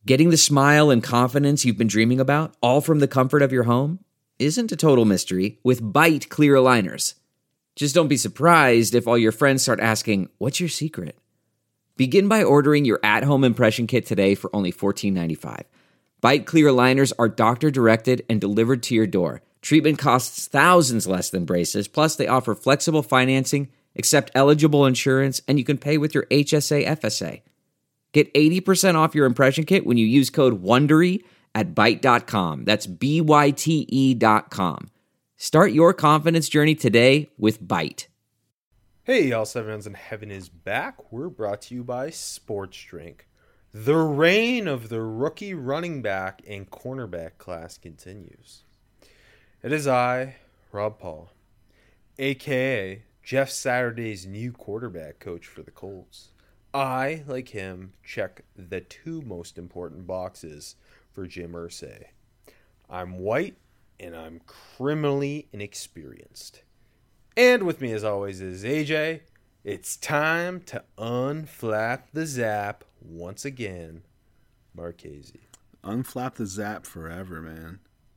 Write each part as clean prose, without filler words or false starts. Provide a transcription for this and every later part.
Getting the smile and confidence you've been dreaming about, all from the comfort of your home, isn't a total mystery with Bite Clear Aligners. Just don't be surprised if all your friends start asking, "What's your secret?" Begin by ordering your at-home impression kit today for only $14.95. Bite Clear Aligners are doctor-directed and delivered to your door. Treatment costs thousands less than braces, plus they offer flexible financing, accept eligible insurance, and you can pay with your HSA FSA. Get 80% off your impression kit when you use code WONDERY at Byte.com. That's BYTE.com. Start your confidence journey today with Byte. Hey, y'all, 7 Rounds in Heaven is back. We're brought to you by Sports Drink. The reign of the rookie running back and cornerback class continues. It is I, Rob Paul, a.k.a. Jeff Saturday's new quarterback coach for the Colts. I, like him, check the two most important boxes for Jim Irsay. I'm white and I'm criminally inexperienced. And with me, as always, is AJ. It's time to unflap the zap once again. Marchese. Unflap the zap forever, man.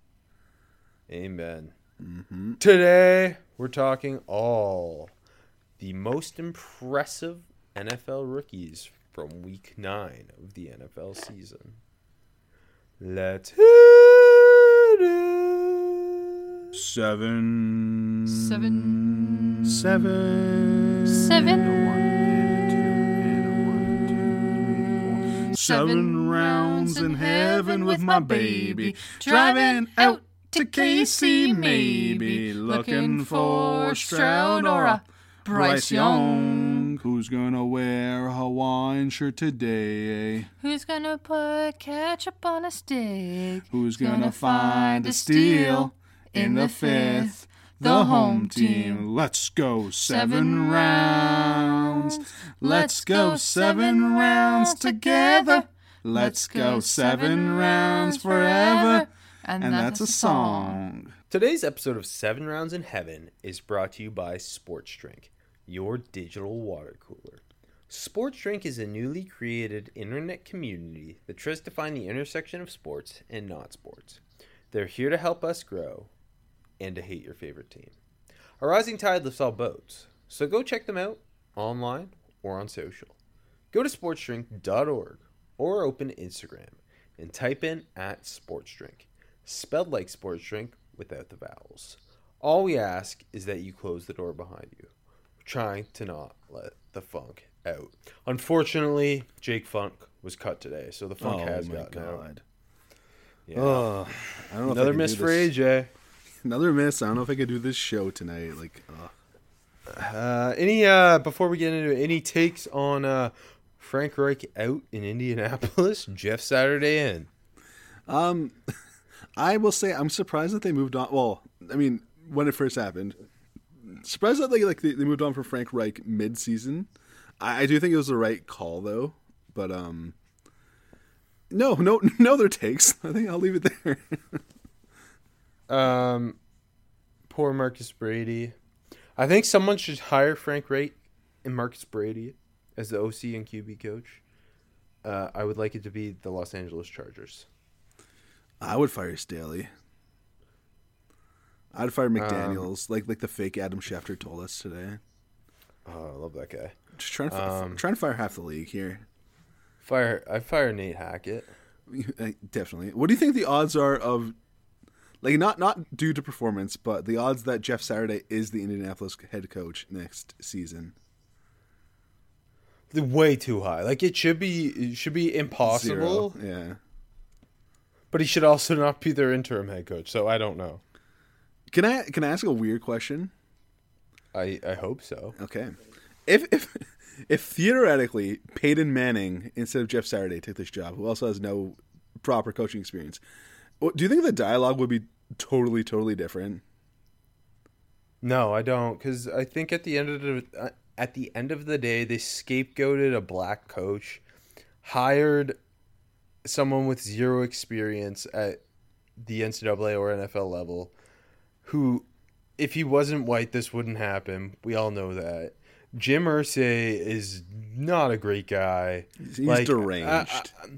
Amen. Mm-hmm. Today, we're talking all the most impressive NFL rookies from Week 9 of the NFL season. Let's hit it. Seven. Seven rounds in heaven with my baby, driving out to KC maybe, looking for Stroud or a Bryce Young. Who's gonna wear a Hawaiian shirt today? Who's gonna put ketchup on a stick? Who's gonna find a steal in the fifth? The home team. Let's go 7 rounds. Let's go 7 rounds together. Let's go 7 rounds forever. And that's a song. Today's episode of 7 Rounds in Heaven is brought to you by Sports Drink, your digital water cooler. Sports Drink is a newly created internet community that tries to find the intersection of sports and not sports. They're here to help us grow and to hate your favorite team. A rising tide lifts all boats, so go check them out online or on social. Go to sportsdrink.org or open Instagram and type in @sportsdrink, spelled like sports drink without the vowels. All we ask is that you close the door behind you. We're trying to not let the funk out. Unfortunately, Jake Funk was cut today, so the funk has gotten out. Yeah. Oh, I don't know. Another miss for AJ. Another miss. I don't know if I could do this show tonight. Before we get into it, any takes on Frank Reich out in Indianapolis, Jeff Saturday in? I will say I'm surprised that they moved on. Well, I mean, when it first happened, surprised that they moved on from Frank Reich mid-season. I do think it was the right call though, but no other takes. I think I'll leave it there. Poor Marcus Brady. I think someone should hire Frank Reich and Marcus Brady as the OC and QB coach. I would like it to be the Los Angeles Chargers. I would fire Staley. I'd fire McDaniels, like the fake Adam Schefter told us today. Oh, I love that guy. Just trying to fire half the league here. I'd fire Nate Hackett. Definitely. What do you think the odds are of, like, not due to performance, but the odds that Jeff Saturday is the Indianapolis head coach next season? Way too high. Like, it should be impossible. 0. Yeah. But he should also not be their interim head coach, so I don't know. Can I ask a weird question? I hope so. Okay. If theoretically Peyton Manning instead of Jeff Saturday took this job, who also has no proper coaching experience, do you think the dialogue would be totally different? No, I don't, because I think at the end of the day, they scapegoated a black coach, hired someone with zero experience at the NCAA or NFL level, who, if he wasn't white, this wouldn't happen. We all know that. Jim Irsay is not a great guy. He's deranged.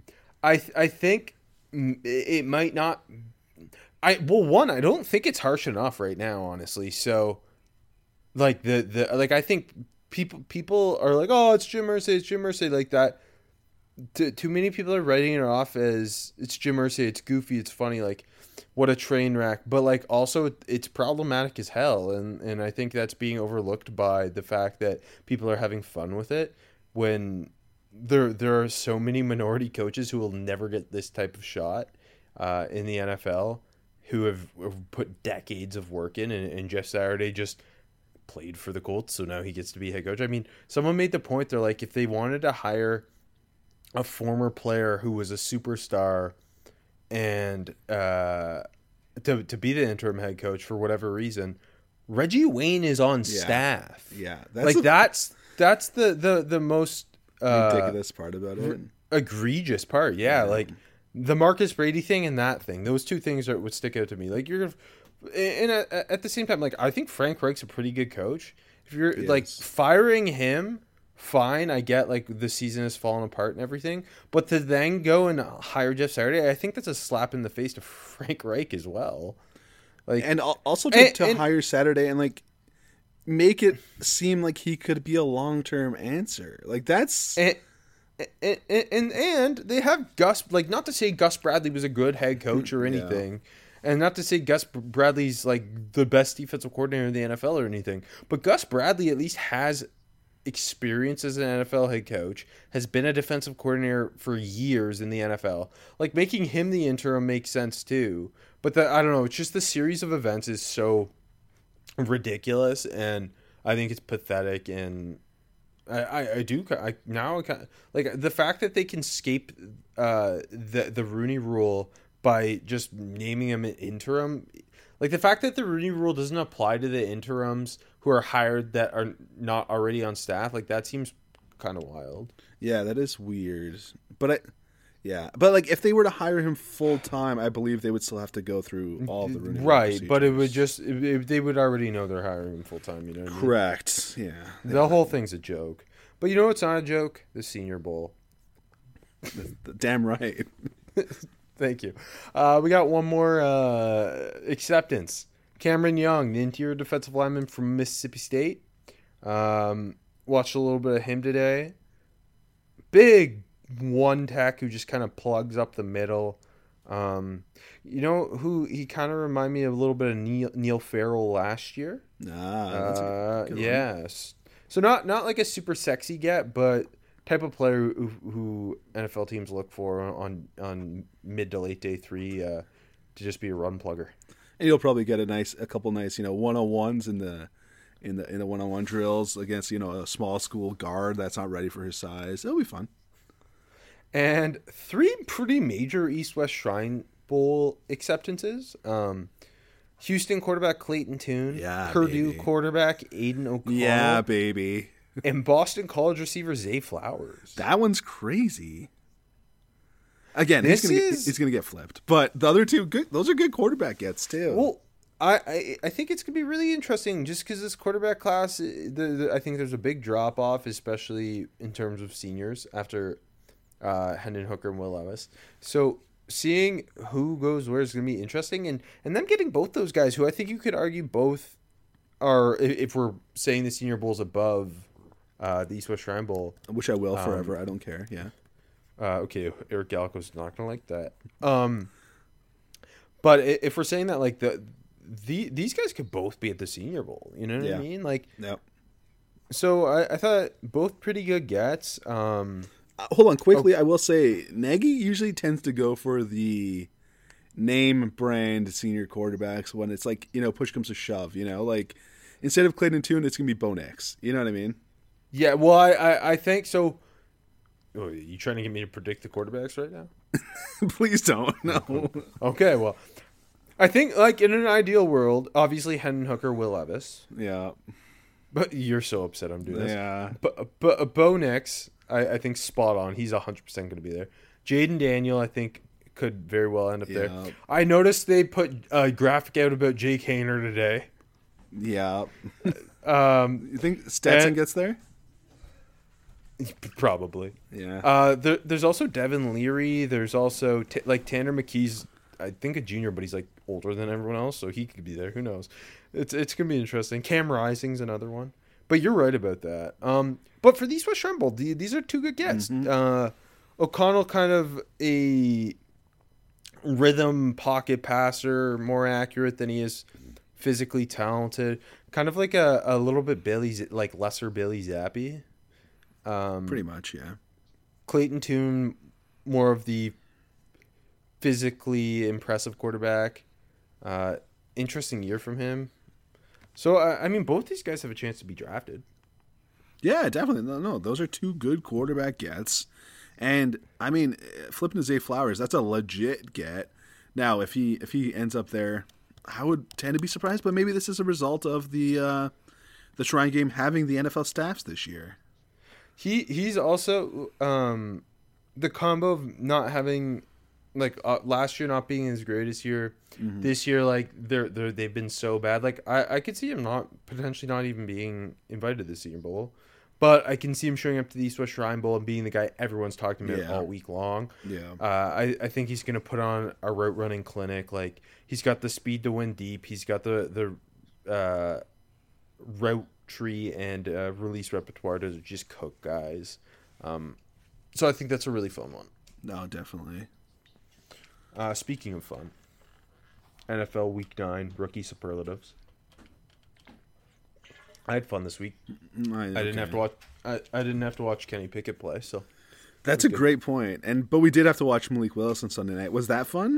I think it might not. I don't think it's harsh enough right now, honestly. So, like I think people are like, oh, it's Jim Irsay, like that. Too many people are writing it off as it's Jim Irsay, it's goofy, it's funny, like what a train wreck. But like also it's problematic as hell, and I think that's being overlooked by the fact that people are having fun with it when there are so many minority coaches who will never get this type of shot in the NFL who have put decades of work in, and Jeff Saturday just played for the Colts, so now he gets to be head coach. I mean, someone made the point, they're like, if they wanted to hire a former player who was a superstar and to be the interim head coach for whatever reason, Reggie Wayne is on staff. Yeah, that's the most ridiculous part about it. Egregious part. Yeah, like the Marcus Brady thing and that thing. Those two things would stick out to me. Like at the same time, like I think Frank Reich's a pretty good coach. If you're like firing him, fine, I get like the season has fallen apart and everything, but to then go and hire Jeff Saturday, I think that's a slap in the face to Frank Reich as well. Like, and also to hire Saturday and like make it seem like he could be a long-term answer. Like that's and they have Gus, like, not to say Gus Bradley was a good head coach or anything. And not to say Gus Bradley's like the best defensive coordinator in the NFL or anything, but Gus Bradley at least has experience as an NFL head coach, has been a defensive coordinator for years in the NFL. Like, making him the interim makes sense too. But I don't know, it's just the series of events is so ridiculous, and I think it's pathetic. And I now like the fact that they can escape the Rooney Rule by just naming him an interim. Like, the fact that the Rooney Rule doesn't apply to the interims who are hired that are not already on staff, like, that seems kind of wild. Yeah, that is weird. But like if they were to hire him full time, I believe they would still have to go through all the Rooney Rule procedures. But it would just they would already know they're hiring him full time. You know what I mean? Correct. Yeah. The whole thing's a joke. But you know what's not a joke? The Senior Bowl. Damn right. Thank you. We got one more acceptance. Cameron Young, the interior defensive lineman from Mississippi State. Watched a little bit of him today. Big one tech who just kind of plugs up the middle. You know who he kind of reminded me of a little bit of Neil Farrell last year? That's a good yes. So not like a super sexy get, but type of player who NFL teams look for on mid to late day 3 to just be a run plugger. And you'll probably get a couple nice, 101s in the one-on-one drills against, a small school guard that's not ready for his size. It'll be fun. And 3 pretty major East-West Shrine Bowl acceptances. Houston quarterback Clayton Tune. Yeah, Purdue baby. Quarterback Aiden O'Connell. Yeah, baby. And Boston College receiver Zay Flowers. That one's crazy. Again, he's gonna get flipped. But the other two, those are good quarterback gets too. Well, I think it's gonna be really interesting just because this quarterback class. I think there's a big drop off, especially in terms of seniors after Hendon Hooker and Will Levis. So seeing who goes where is gonna be interesting, and them getting both those guys, who I think you could argue both are, if we're saying the Senior Bowl's above the East-West Shrine Bowl, which I will forever. I don't care. Yeah. Okay, Eric Gallico's not gonna like that. But if we're saying that, like, these guys could both be at the Senior Bowl, you know what I mean? Like, yep. So I thought both pretty good gets. Hold on, quickly. I will say Nagy usually tends to go for the name brand senior quarterbacks when it's like, push comes to shove. Like, instead of Clayton Tune, it's gonna be Bo Nix. You know what I mean? Yeah. Well, I think so. Oh, you trying to get me to predict the quarterbacks right now? Please don't. No. Okay, well, I think, like, in an ideal world, obviously Hendon Hooker, Will Levis. Yeah. But you're so upset I'm doing this. Yeah. But Bo Nix, I think spot on. He's 100% going to be there. Jaden Daniel, I think, could very well end up there. I noticed they put a graphic out about Jake Hayner today. Yeah. You think Stetson gets there? Probably. Yeah. There's also Devin Leary. There's also Tanner McKee's, I think, a junior, but he's like older than everyone else, so he could be there. Who knows? It's gonna be interesting. Cam Rising's another one. But you're right about that. But for the East West Shrine Bowl, these are two good gets. O'Connell, kind of a rhythm pocket passer, more accurate than he is physically talented. Kind of like a little bit lesser Billy Zappi. Pretty much, yeah. Clayton Tune, more of the physically impressive quarterback. Interesting year from him. So, I mean, both these guys have a chance to be drafted. Yeah, definitely. No, those are two good quarterback gets. And, I mean, flipping to Zay Flowers, that's a legit get. Now, if he ends up there, I would tend to be surprised, but maybe this is a result of the Shrine Game having the NFL staffs this year. He's also the combo of not having last year not being as great as year. This year they've been so bad. I could see him potentially not even being invited to the Senior Bowl, but I can see him showing up to the East West Shrine Bowl and being the guy everyone's talking about all week long. Yeah. I think he's gonna put on a route running clinic. Like, he's got the speed to win deep. He's got the route tree and release repertoire to just cook guys. So I think that's a really fun one. No, definitely. Speaking of fun, NFL Week 9 rookie superlatives. I had fun this week. I didn't have to watch. I didn't have to watch Kenny Pickett play. So that's a great point. But we did have to watch Malik Willis on Sunday night. Was that fun?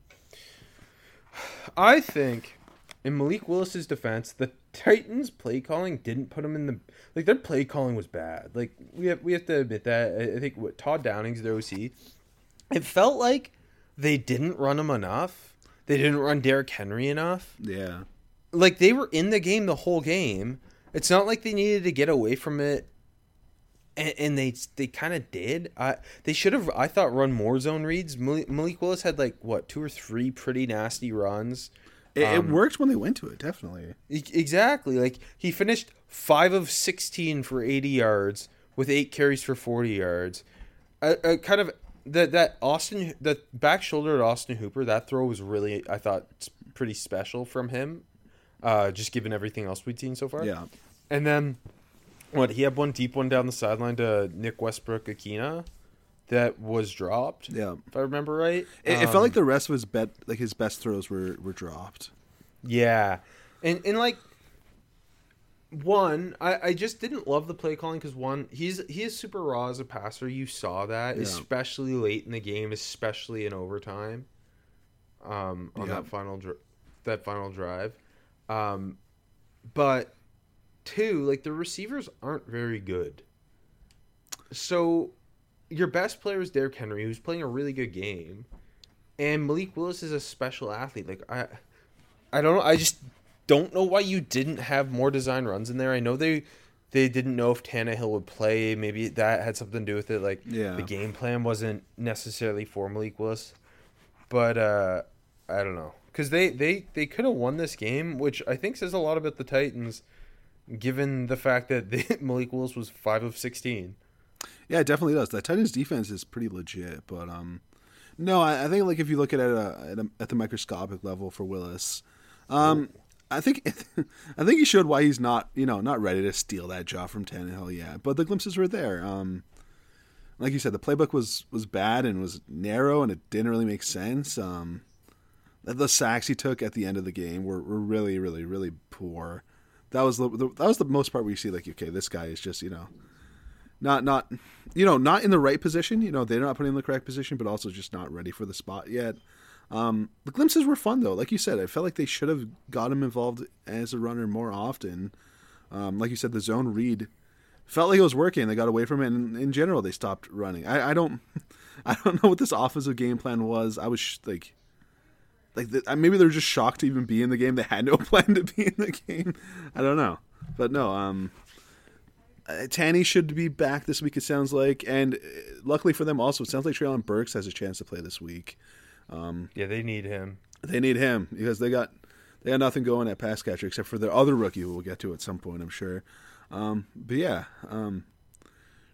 I think in Malik Willis's defense, the Titans' play calling didn't put him in the their play calling was bad. We have to admit that. I think Todd Downing's their OC. It felt like they didn't run him enough. They didn't run Derrick Henry enough. Yeah. They were in the game the whole game. It's not like they needed to get away from it, and they kind of did. They should have, I thought, run more zone reads. Malik Willis had 2 or 3 pretty nasty runs. It worked when they went to it, definitely. Exactly. He finished 5 of 16 for 80 yards with 8 carries for 40 yards. Kind of that back shoulder at Austin Hooper, that throw was really, I thought, pretty special from him. Just given everything else we've seen so far. Yeah. And then, he had one deep one down the sideline to Nick Westbrook-Akina that was dropped. Yeah. If I remember right. It felt like the rest of his best throws were dropped. Yeah. And I just didn't love the play calling because he is super raw as a passer. You saw that, especially late in the game, especially in overtime. On that final drive. But 2, the receivers aren't very good. So your best player is Derrick Henry, who's playing a really good game, and Malik Willis is a special athlete. I don't know. I just don't know why you didn't have more design runs in there. I know they didn't know if Tannehill would play. Maybe that had something to do with it. The game plan wasn't necessarily for Malik Willis, but I don't know. Because they could have won this game, which I think says a lot about the Titans, given the fact that Malik Willis was 5 of 16. Yeah, it definitely does. The Titans' defense is pretty legit, but no, I think if you look at it at the microscopic level for Willis, I think he showed why he's not ready to steal that job from Tannehill yet. But the glimpses were there. Like you said, the playbook was bad and was narrow, and it didn't really make sense. The sacks he took at the end of the game were really, really, really poor. That was the most part where you see okay, this guy is just not in the right position. They're not putting him in the correct position, but also just not ready for the spot yet. The glimpses were fun though. Like you said, I felt like they should have got him involved as a runner more often. Like you said, the zone read felt like it was working. They got away from it, and in general, they stopped running. I don't know what this offensive game plan was. I was maybe they were just shocked to even be in the game. They had no plan to be in the game. I don't know, but no. Tanny should be back this week, it sounds like, and luckily for them also, it sounds like Treylon Burks has a chance to play this week. Yeah, they need him. They need him because they got nothing going at pass catcher except for their other rookie who we'll get to at some point, I'm sure. But yeah,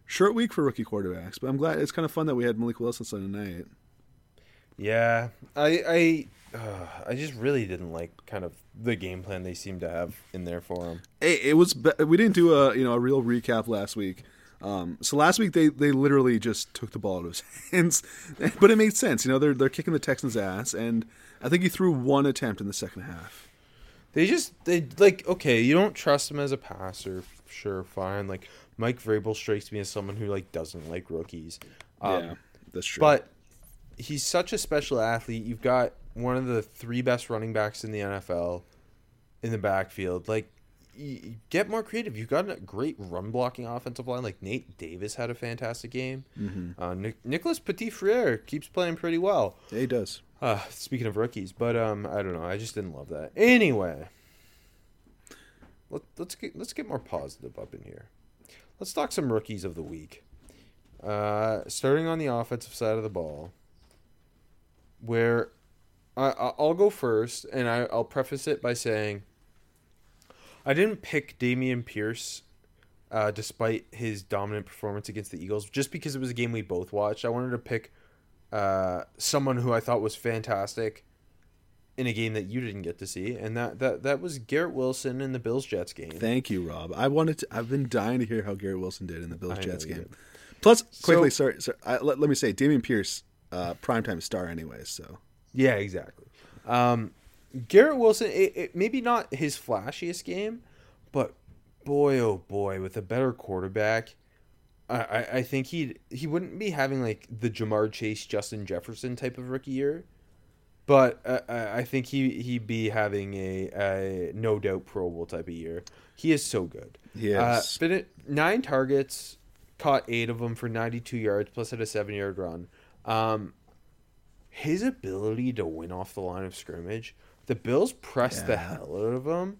Short week for rookie quarterbacks, but I'm glad it's kind of fun that we had Malik Wilson Sunday night. Yeah, I just really didn't like kind of the game plan they seemed to have in there for him. It was we didn't do a real recap last week. So last week they literally just took the ball out of his hands, but it made sense. They're kicking the Texans' ass, and I think he threw one attempt in the second half. Okay, you don't trust him as a passer, sure, fine. Like Mike Vrabel strikes me as someone who doesn't like rookies. Yeah, that's true. But he's such a special athlete. You've got one of the 3 best running backs in the NFL in the backfield. Like, you get more creative. You've got a great run blocking offensive line. Like Nate Davis had a fantastic game. Mm-hmm. Nicholas Petit-Frere keeps playing pretty well. Yeah, he does. Speaking of rookies, but I don't know. I just didn't love that. Anyway, let's get more positive up in here. Let's talk some rookies of the week. Starting on the offensive side of the ball, where I'll go first, and I'll preface it by saying I didn't pick Dameon Pierce despite his dominant performance against the Eagles, just because it was a game we both watched. I wanted to pick someone who I thought was fantastic in a game that you didn't get to see, and that was Garrett Wilson in the Bills-Jets game. Thank you, Rob. I've been dying to hear how Garrett Wilson did in the Bills-Jets game. Plus, quickly, let me say, Dameon Pierce, primetime star anyways, so. Yeah, exactly. Garrett Wilson, it maybe not his flashiest game, but boy, oh boy, with a better quarterback, I think he wouldn't be having like the Jamar Chase, Justin Jefferson type of rookie year, but I think he'd be having a no doubt Pro Bowl type of year. He is so good. Yes. 9 targets, caught 8 of them for 92 yards, plus had a 7-yard run. His ability to win off the line of scrimmage, the Bills pressed the hell out of him.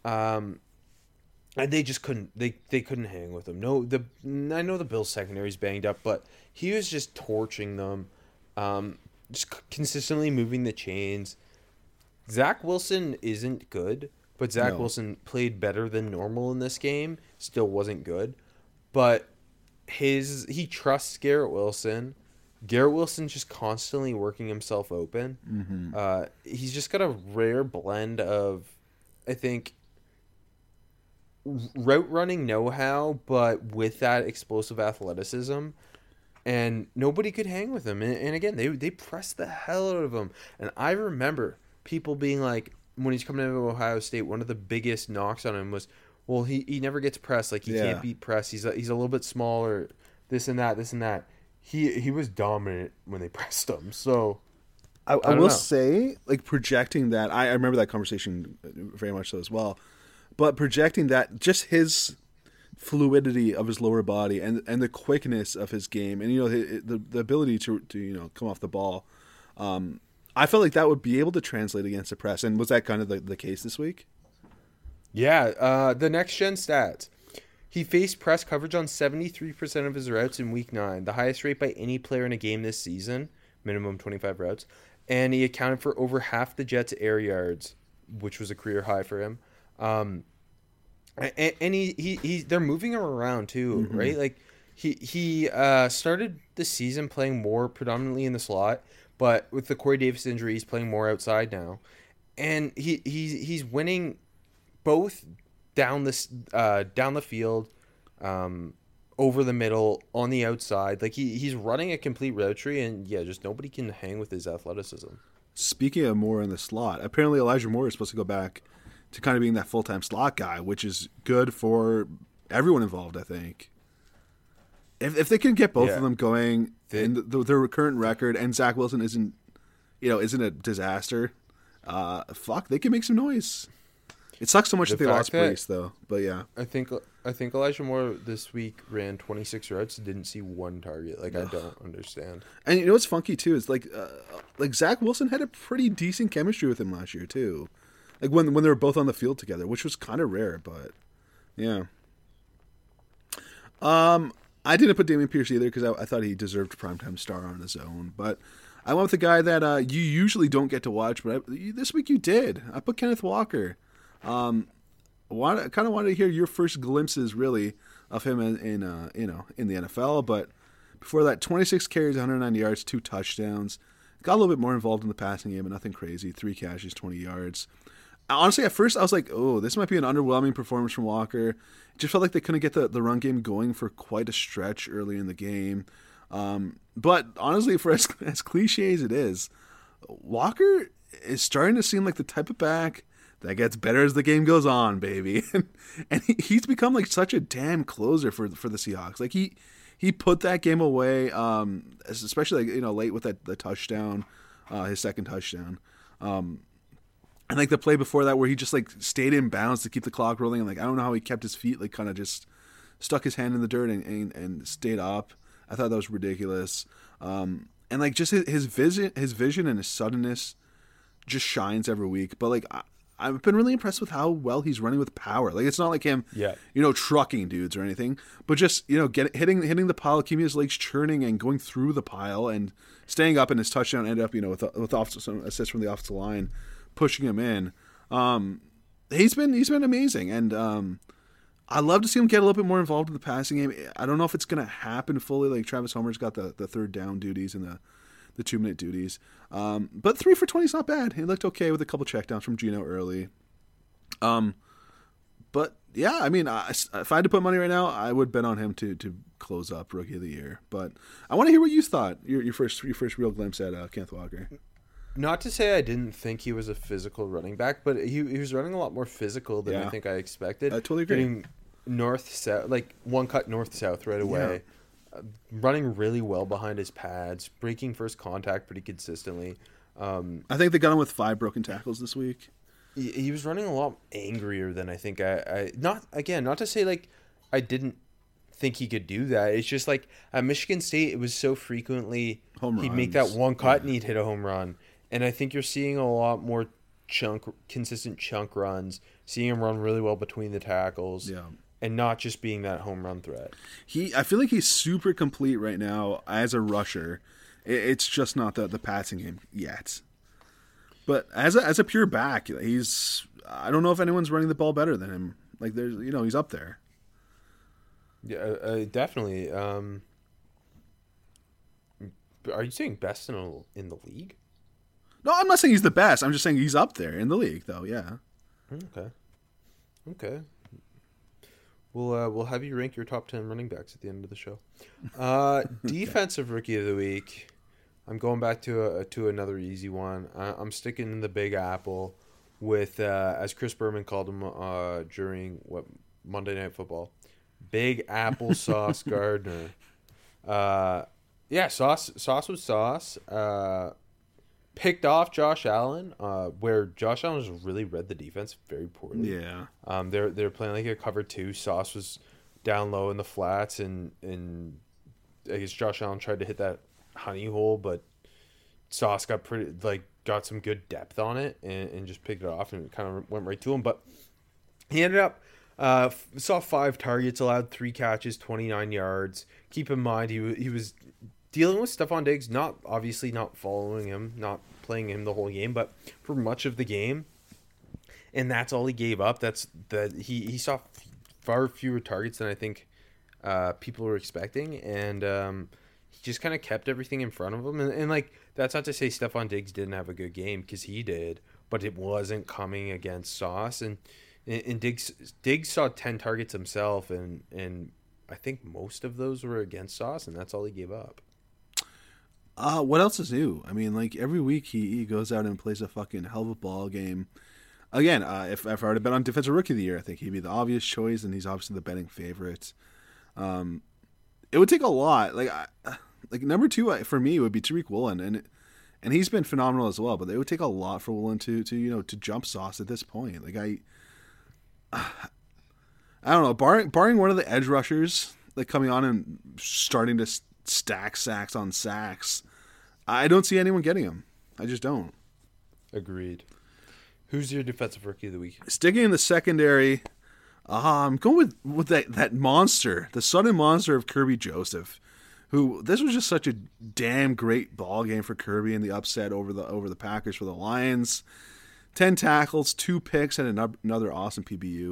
And they just couldn't. They couldn't hang with him. I know the Bills secondary's banged up, but he was just torching them, just consistently moving the chains. Zach Wilson isn't good, but Zach Wilson played better than normal in this game. Still wasn't good, but he trusts Garrett Wilson. Garrett Wilson's just constantly working himself open. Mm-hmm. He's just got a rare blend of, I think, route running know-how, but with that explosive athleticism, and nobody could hang with him. And again, they pressed the hell out of him. And I remember people being like, when he's coming out of Ohio State, one of the biggest knocks on him was, well, he never gets pressed. Like, he can't beat press. He's a little bit smaller. This and that. He was dominant when they pressed him. So I will say, like, projecting that, I remember that conversation very much so as well. But projecting that, just his fluidity of his lower body and the quickness of his game, and the ability to come off the ball, I felt like that would be able to translate against the press. And was that kind of the case this week? Yeah. The next gen stats. He faced press coverage on 73% of his routes in Week 9, the highest rate by any player in a game this season, minimum 25 routes. And he accounted for over half the Jets' air yards, which was a career high for him. And they're moving him around too, mm-hmm. right? Like he started the season playing more predominantly in the slot, but with the Corey Davis injury, he's playing more outside now, and he's winning both down the field, over the middle, on the outside. Like he's running a complete route tree, and just nobody can hang with his athleticism. Speaking of more in the slot, apparently Elijah Moore is supposed to go back to kind of being that full-time slot guy, which is good for everyone involved, I think. If they can get both of them going in their current record, and Zach Wilson isn't a disaster, they can make some noise. It sucks so much that they lost Brees, though. But yeah, I think Elijah Moore this week ran 26 routes and didn't see one target. Like, I don't understand. And you know what's funky too is like Zach Wilson had a pretty decent chemistry with him last year too. Like when they were both on the field together, which was kind of rare, but yeah. I didn't put Dameon Pierce either because I thought he deserved primetime star on his own. But I went with the guy that you usually don't get to watch, but this week you did. I put Kenneth Walker. I kind of wanted to hear your first glimpses, really, of him in the NFL. But before that, 26 carries, 190 yards, 2 touchdowns. Got a little bit more involved in the passing game, but nothing crazy. 3 catches, 20 yards. Honestly, at first I was like, oh, this might be an underwhelming performance from Walker. It just felt like they couldn't get the run game going for quite a stretch early in the game. But honestly, for as cliche as it is, Walker is starting to seem like the type of back that gets better as the game goes on, baby. and he's become like such a damn closer for the Seahawks. Like he put that game away, especially like, late with the touchdown, his second touchdown. And like the play before that where he just like stayed in bounds to keep the clock rolling, and like I don't know how he kept his feet, like kind of just stuck his hand in the dirt and stayed up. I thought that was ridiculous. And like just his vision and his suddenness just shines every week. But like I've been really impressed with how well he's running with power. Like it's not like him, trucking dudes or anything, but just hitting the pile, keeping his legs churning and going through the pile and staying up. And his touchdown ended up with some assists from the offensive line, pushing him in. He's been amazing, and I love to see him get a little bit more involved in the passing game. I don't know if it's going to happen fully. Like Travis Homer's got the third down duties and the 2-minute duties. But 3 for 20 is not bad. He looked okay with a couple checkdowns from Geno early. But yeah, I mean, if I had to put money right now, I would bet on him to close up Rookie of the Year. But I want to hear what you thought. Your first real glimpse at Kenneth Walker. Not to say I didn't think he was a physical running back, but he was running a lot more physical than I think I expected. I totally agree. Getting north-south, like one cut north-south right away. Yeah. Running really well behind his pads, breaking first contact pretty consistently. I think they got him with 5 broken tackles this week. He was running a lot angrier than I think not to say like I didn't think he could do that. It's just like at Michigan State, it was so frequently he'd make that one cut and he'd hit a home run. And I think you're seeing a lot more consistent chunk runs, seeing him run really well between the tackles, and not just being that home run threat. I feel like he's super complete right now as a rusher. It's just not the passing game yet. But as a pure back, I don't know if anyone's running the ball better than him. Like he's up there. Yeah, definitely. Are you saying best in the league? No, I'm not saying he's the best. I'm just saying he's up there in the league, though. Yeah. Okay. We'll have you rank your top 10 running backs at the end of the show. Defensive Rookie of the Week. I'm going back to another easy one. I'm sticking in the Big Apple with, as Chris Berman called him during Monday Night Football, Big Apple Sauce Gardner. Sauce was Sauce. Picked off Josh Allen, where Josh Allen just really read the defense very poorly. Yeah. They're playing like a cover 2. Sauce was down low in the flats, and I guess Josh Allen tried to hit that honey hole, but Sauce got some good depth on it and just picked it off, and it kind of went right to him. But he ended up saw 5 targets, allowed 3 catches, 29 yards. Keep in mind he was dealing with Stephon Diggs, not following him, not playing him the whole game, but for much of the game, and that's all he gave up. He saw far fewer targets than I think people were expecting, and he just kind of kept everything in front of him. And like that's not to say Stephon Diggs didn't have a good game, because he did, but it wasn't coming against Sauce, and Diggs saw 10 targets himself, and I think most of those were against Sauce, and that's all he gave up. What else is new? I mean, like every week he goes out and plays a fucking hell of a ball game. Again, if I were to bet on Defensive Rookie of the Year, I think he'd be the obvious choice, and he's obviously the betting favorite. It would take a lot. Like number 2 for me would be Tariq Woolen, and he's been phenomenal as well. But it would take a lot for Woolen to jump Sauce at this point. Like I don't know. Barring one of the edge rushers like coming on and starting to stack sacks on sacks, I don't see anyone getting him. I just don't. Agreed. Who's your Defensive Rookie of the Week? Sticking in the secondary, I'm going with that monster, the sudden monster of Kirby Joseph, who this was just such a damn great ball game for Kirby in the upset over the Packers for the Lions. 10 tackles, 2 picks, and another awesome PBU.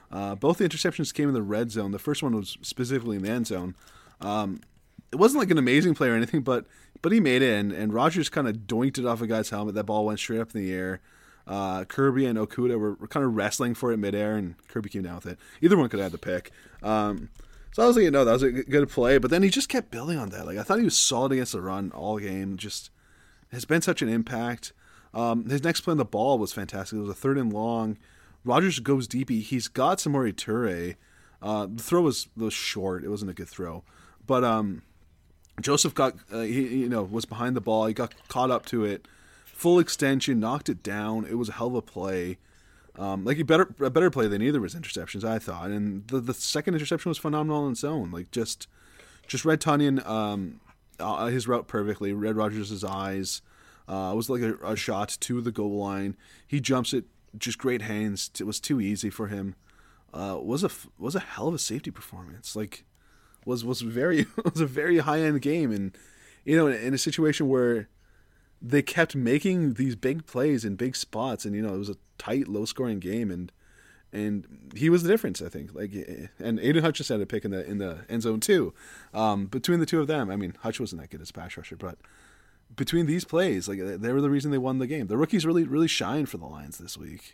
Both the interceptions came in the red zone. The first one was specifically in the end zone. It wasn't like an amazing play or anything, but he made it, and Rodgers kind of doinked it off a guy's helmet. That ball went straight up in the air. Kirby and Okuda were kind of wrestling for it midair, and Kirby came down with it. Either one could have had the pick. So I was like, that was a good play. But then he just kept building on that. Like, I thought he was solid against the run all game. Just has been such an impact. His next play on the ball was fantastic. It was a 3rd and long. Rodgers goes deep. He's got Samori Toure. The throw was short. It wasn't a good throw. But Joseph got was behind the ball. He got caught up to it. Full extension, knocked it down. It was a hell of a play. A better play than either of his interceptions, I thought. And the second interception was phenomenal on its own. Like just read Tonyan his route perfectly. Read Rodgers' eyes. It was like a shot to the goal line. He jumps it. Just great hands. It was too easy for him. Was a hell of a safety performance. Like was very it was a very high end game, and in a situation where they kept making these big plays in big spots, and it was a tight, low scoring game, and he was the difference, I think. Like, and Aiden Hutch just had a pick in the end zone too. Between the two of them, I mean, Hutch wasn't that good as pass rusher, but between these plays, like, they were the reason they won the game. The rookies really shined for the Lions this week.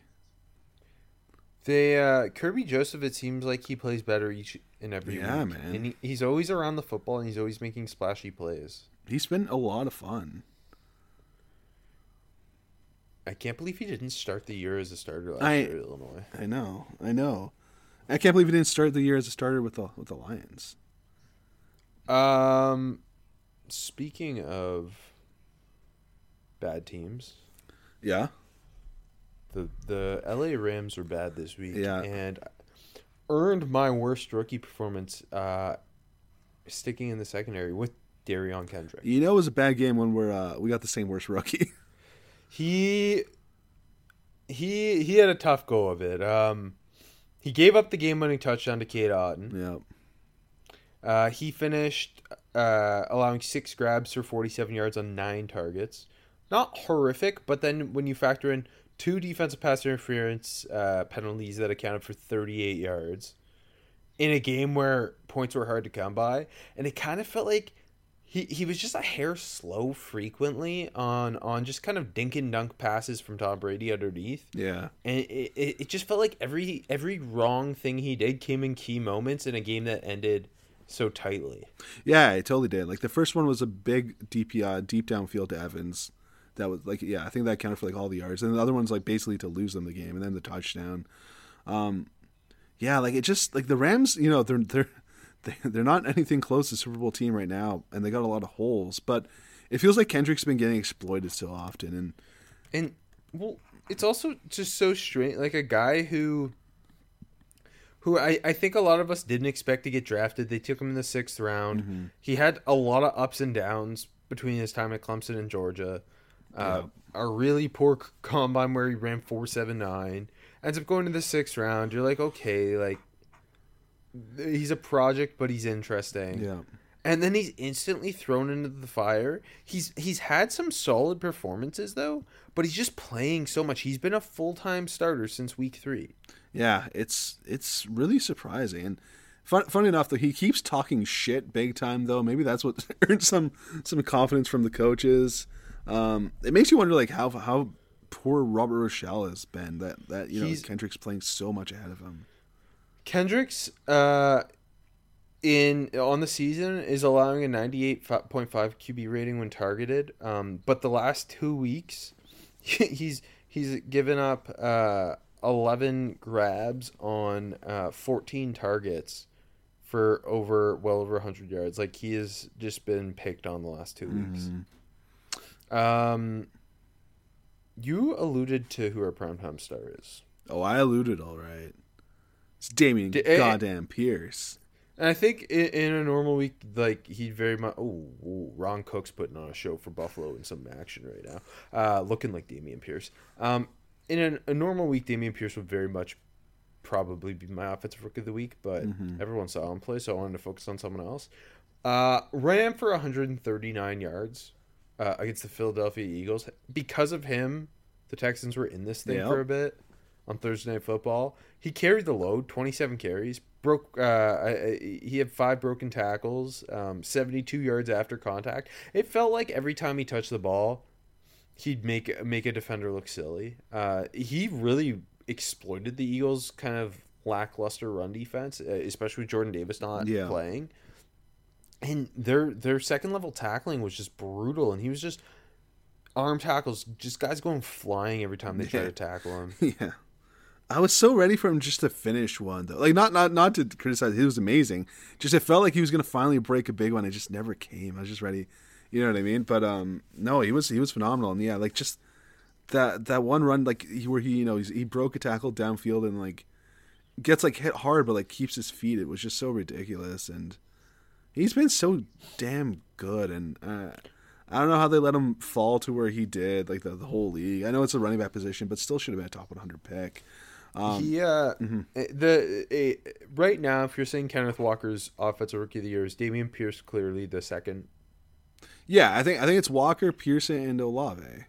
Kirby Joseph, it seems like he plays better each and every week. Yeah, man. And he's always around the football, and he's always making splashy plays. He's been a lot of fun. I can't believe he didn't start the year as a starter last year at Illinois. I know. I can't believe he didn't start the year as a starter with the Lions. Speaking of bad teams. Yeah. The LA Rams were bad this week. Yeah. And earned my worst rookie performance sticking in the secondary with Darion Kendrick. It was a bad game when we got the same worst rookie. He had a tough go of it. He gave up the game-winning touchdown to Cade Otton. Yeah. He finished allowing 6 grabs for 47 yards on 9 targets. Not horrific, but then when you factor in 2 defensive pass interference penalties that accounted for 38 yards in a game where points were hard to come by, and it kind of felt like he was just a hair slow frequently on just kind of dink and dunk passes from Tom Brady underneath. Yeah. And it just felt like every wrong thing he did came in key moments in a game that ended so tightly. Yeah, it totally did. Like, the first one was a big deep downfield to Evans. That was I think that counted for like all the yards. And the other one's like basically to lose them the game, and then the touchdown. It just, like, the Rams, they're not anything close to Super Bowl team right now, and they got a lot of holes. But it feels like Kendrick's been getting exploited so often, and well, it's also just so strange. Like, a guy who I think a lot of us didn't expect to get drafted. They took him in the 6th round. Mm-hmm. He had a lot of ups and downs between his time at Clemson and Georgia. A really poor combine where he ran 4.79. Ends up going to the 6th round. You're like, okay, like, he's a project, but he's interesting. Yeah. And then he's instantly thrown into the fire. He's had some solid performances, though, but he's just playing so much. He's been a full-time starter since week 3. Yeah, it's really surprising. And funny enough, though, he keeps talking shit big time, though. Maybe that's what earned some confidence from the coaches. It makes you wonder, like, how poor Robert Rochelle has been. That Kendrick's playing so much ahead of him. Kendrick's on the season is allowing a 98.5 QB rating when targeted. But the last 2 weeks, he's given up 11 grabs on 14 targets for well over 100 yards. Like, he has just been picked on the last 2 weeks. You alluded to who our primetime star is. Oh, I alluded, all right. It's Damian goddamn Pierce. And I think in a normal week, like, he'd very much... Oh, Ron Cook's putting on a show for Buffalo in some action right now. Looking like Damian Pierce. In a normal week, Damian Pierce would very much probably be my offensive rookie of the week, but everyone saw him play, so I wanted to focus on someone else. Ran for 139 yards against the Philadelphia Eagles. Because of him, the Texans were in this thing for a bit. on Thursday Night Football. He carried the load, 27 carries. He had 5 broken tackles, 72 yards after contact. It felt like every time he touched the ball, he'd make a defender look silly. He really exploited the Eagles' kind of lackluster run defense, especially with Jordan Davis not playing. And their second level tackling was just brutal, and he was just arm tackles, just guys going flying every time they try to tackle him. Yeah. I was so ready for him just to finish one though. Like not to criticize, he was amazing. Just it felt like he was gonna finally break a big one. It just never came. I was just ready. You know what I mean? But no, he was phenomenal. And yeah, like just that one run, like where he broke a tackle downfield and like gets like hit hard, but like keeps his feet. It was just so ridiculous, and he's been so damn good. And I don't know how they let him fall to where he did, like the whole league. I know it's a running back position, but still should have been a top 100 pick. Right now, if you're saying Kenneth Walker's offensive rookie of the year, is Dameon Pierce clearly the second? Yeah, I think it's Walker, Pearson, and Olave.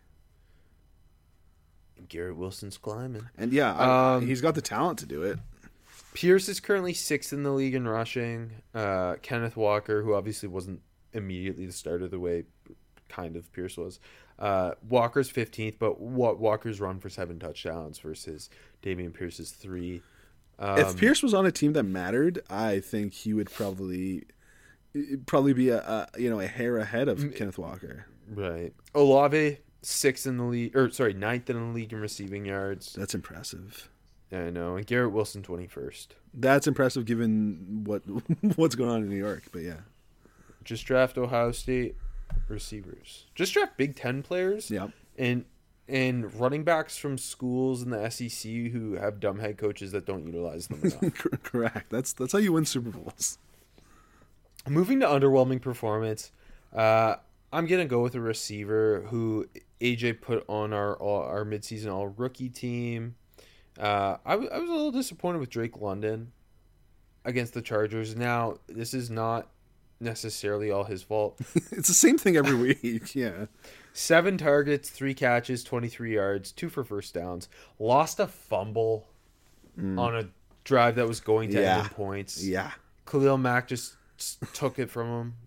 Garrett Wilson's climbing, and he's got the talent to do it. Pierce is currently 6th in the league in rushing. Kenneth Walker, who obviously wasn't immediately the starter the way kind of Pierce was. Walker's 15th, but Walker's run for 7 touchdowns versus Dameon Pierce's 3. If Pierce was on a team that mattered, I think he would probably be a hair ahead of Kenneth Walker. Right. Olave 6th in the league, 9th in the league in receiving yards. That's impressive. Yeah, I know. And Garrett Wilson 21st. That's impressive given what's going on in New York. But yeah, just draft Ohio State receivers. Just draft Big Ten players. Yep. And running backs from schools in the SEC who have dumb head coaches that don't utilize them enough. Correct. That's how you win Super Bowls. Moving to underwhelming performance, I'm gonna go with a receiver who AJ put on our midseason all rookie team. I was a little disappointed with Drake London against the Chargers. Now, this is not necessarily all his fault. It's the same thing every week. Yeah. 7 targets, 3 catches, 23 yards, 2 for first downs. Lost a fumble on a drive that was going to end in points. Yeah. Khalil Mack just took it from him.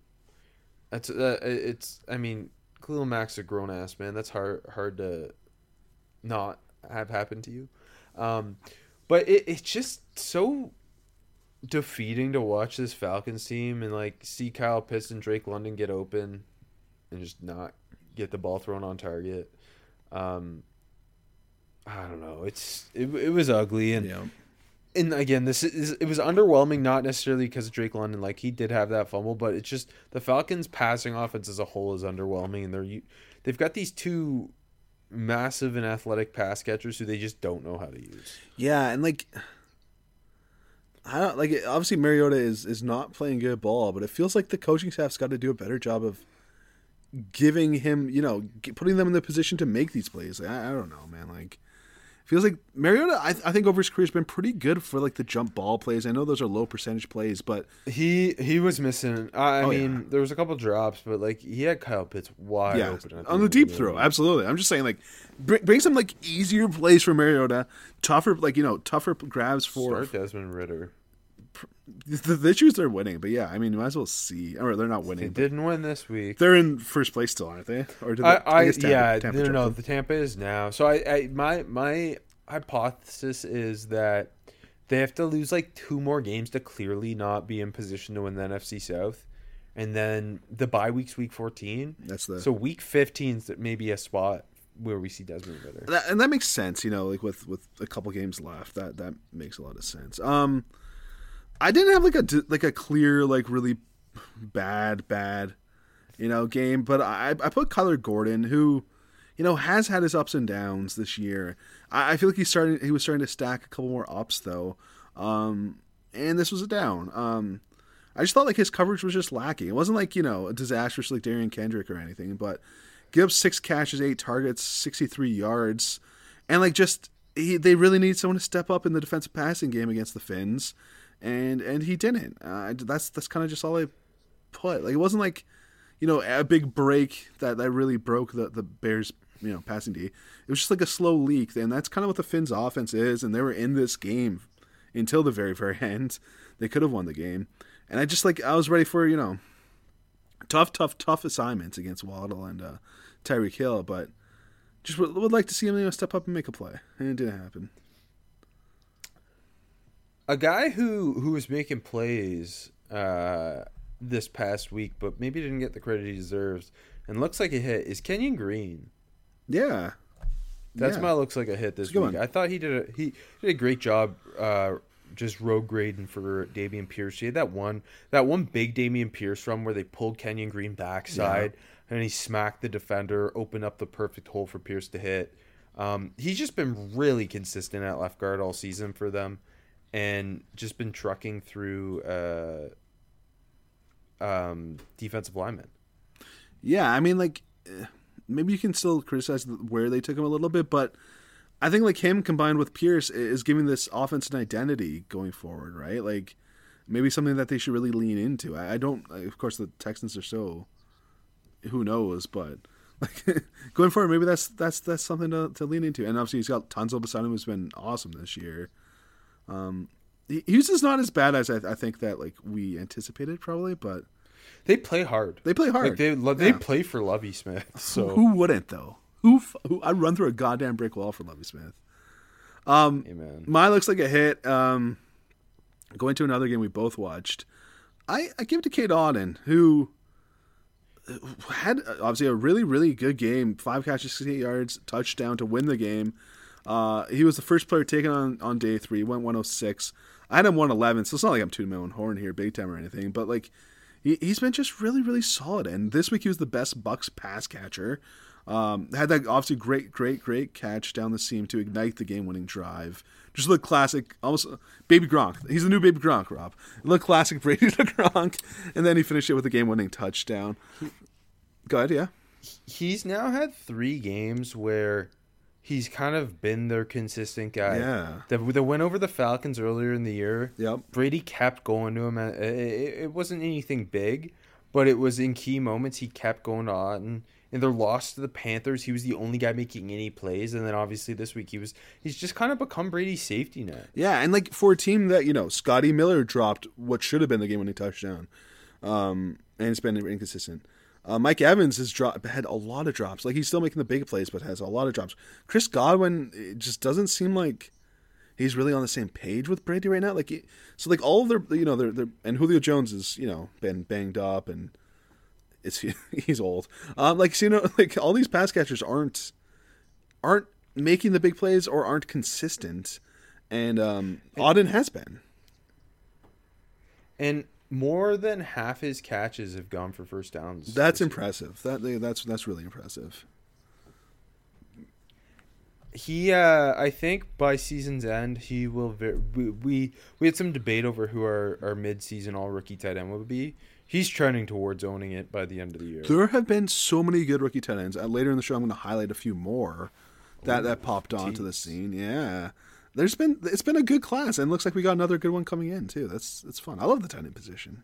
Khalil Mack's a grown ass man. That's hard to not have happen to you. But it's just so defeating to watch this Falcons team and like see Kyle Pitts and Drake London get open and just not get the ball thrown on target. I don't know. It was ugly and again, it was underwhelming, not necessarily because of Drake London. Like he did have that fumble, but it's just the Falcons' passing offense as a whole is underwhelming, and they've got these 2 massive and athletic pass catchers who they just don't know how to use. Yeah, and like I don't like it. Obviously Mariota is not playing good ball, but it feels like the coaching staff's got to do a better job of giving him, putting them in the position to make these plays. Like, I don't know, man. Like feels like Mariota, I think over his career has been pretty good for like the jump ball plays. I know those are low percentage plays, but he was missing. I mean, there was a couple drops, but like he had Kyle Pitts wide open on the deep throw. Absolutely, I'm just saying like bring some like easier plays for Mariota, tougher grabs for Start Desmond Ridder. The issues they're winning, but yeah, I mean, you might as well see. Or they're not winning. They didn't win this week. They're in first place still, aren't they? Or did Tampa no. The Tampa is now. So my hypothesis is that they have to lose like 2 more games to clearly not be in position to win the NFC South, and then the bye week's week 14. So week 15 is maybe a spot where we see Desmond Ridder, and that makes sense. Like with a couple games left, that makes a lot of sense. I didn't have like a clear like really bad game, but I put Kyler Gordon, who has had his ups and downs this year. I feel like he was starting to stack a couple more ups though, and this was a down. I just thought like his coverage was just lacking. It wasn't like a disastrous like Darian Kendrick or anything, but give up 6 catches, 8 targets, 63 yards, and like they really need someone to step up in the defensive passing game against the Finns. And he didn't. That's kind of just all I put. Like it wasn't like, a big break that really broke the Bears' passing D. It was just like a slow leak, and that's kind of what the Finns' offense is. And they were in this game until the very, very end. They could have won the game, and I was ready for tough assignments against Waddle and Tyreek Hill, but just would like to see him step up and make a play, and it didn't happen. A guy who was making plays this past week, but maybe didn't get the credit he deserves, and looks like a hit, is Kenyon Green. Yeah, that's my looks like a hit this week. I thought he did a great job, just road grading for Dameon Pierce. He had that one big Dameon Pierce run where they pulled Kenyon Green backside, and he smacked the defender, opened up the perfect hole for Pierce to hit. He's just been really consistent at left guard all season for them, and just been trucking through defensive linemen. Yeah, I mean, maybe you can still criticize where they took him a little bit, but I think him combined with Pierce is giving this offense an identity going forward, right? Maybe something that they should really lean into. I don't. Of course, the Texans are so. Who knows? But going forward, maybe that's something to lean into. And obviously, he's got Tunzel beside him, who's been awesome this year. He's just not as bad as I think that we anticipated probably, but they play hard. They play for Lovie Smith. So who wouldn't though? Who I'd run through a goddamn brick wall for Lovie Smith. Amen. Mine looks like a hit. Going to another game we both watched. I give it to Cade Otton, who had obviously a really, really good game. 5 catches, 68 yards, touchdown to win the game. He was the first player taken on day 3. Went 106. I had him 111, so it's not like I'm tooting my own horn here, big time or anything. But he's been just really, really solid. And this week he was the best Bucs pass catcher. Had that obviously great catch down the seam to ignite the game-winning drive. Just look classic, almost Baby Gronk. He's the new Baby Gronk, Rob. Look classic Brady to Gronk, and then he finished it with a game-winning touchdown. Go ahead, yeah. He's now had 3 games where he's kind of been their consistent guy. Yeah. The win over the Falcons earlier in the year, yep. Brady kept going to him. It wasn't anything big, but it was in key moments he kept going on. In their loss to the Panthers, he was the only guy making any plays, and then obviously this week he's just kind of become Brady's safety net. Yeah, and for a team that Scotty Miller dropped what should have been the game-winning touchdown, and it's been inconsistent. Mike Evans had a lot of drops. He's still making the big plays, but has a lot of drops. Chris Godwin, it just doesn't seem like he's really on the same page with Brady right now. All of their and Julio Jones is been banged up and. He's old. All these pass catchers aren't making the big plays or aren't consistent, and Otton has been. And more than half his catches have gone for first downs. That's impressive. That's really impressive. He, I think by season's end, he will. We had some debate over who our mid-season all-rookie tight end would be. He's trending towards owning it by the end of the year. There have been so many good rookie tight ends. Later in the show, I'm going to highlight a few more that popped onto the scene. Yeah, it's been a good class, and it looks like we got another good one coming in too. That's fun. I love the tight end position.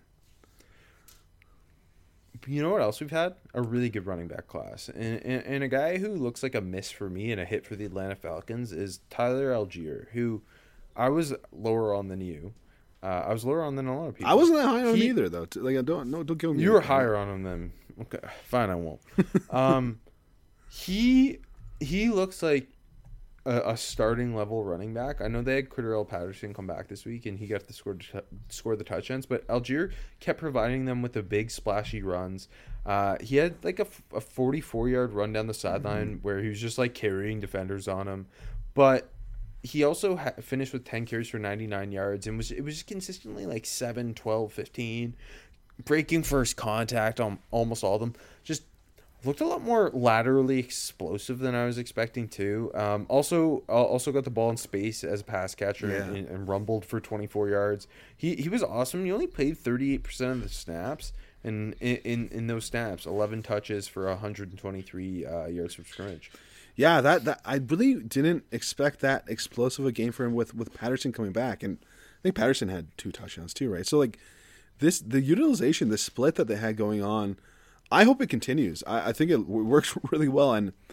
You know what else we've had? A really good running back class, and a guy who looks like a miss for me and a hit for the Atlanta Falcons is Tyler Algier, who I was lower on than you. I was lower on than a lot of people. I wasn't that high on him either, though. Don't kill me. You were higher on him than okay. Fine, I won't. He looks like a starting level running back. I know they had Cordell Patterson come back this week, and he got to score the touchdowns. But Algier kept providing them with the big splashy runs. He had a 44-yard run down the sideline where he was just carrying defenders on him, but. He also finished with 10 carries for 99 yards, and it was just consistently 7, 12, 15, breaking first contact on almost all of them. Just looked a lot more laterally explosive than I was expecting too. Also got the ball in space as a pass catcher and rumbled for 24 yards. He was awesome. He only played 38% of the snaps, and in those snaps, 11 touches for 123 yards from scrimmage. Yeah, that I really didn't expect that explosive a game for him with Patterson coming back, and I think Patterson had 2 touchdowns too, right? So the utilization, the split that they had going on, I hope it continues. I think it works really well, and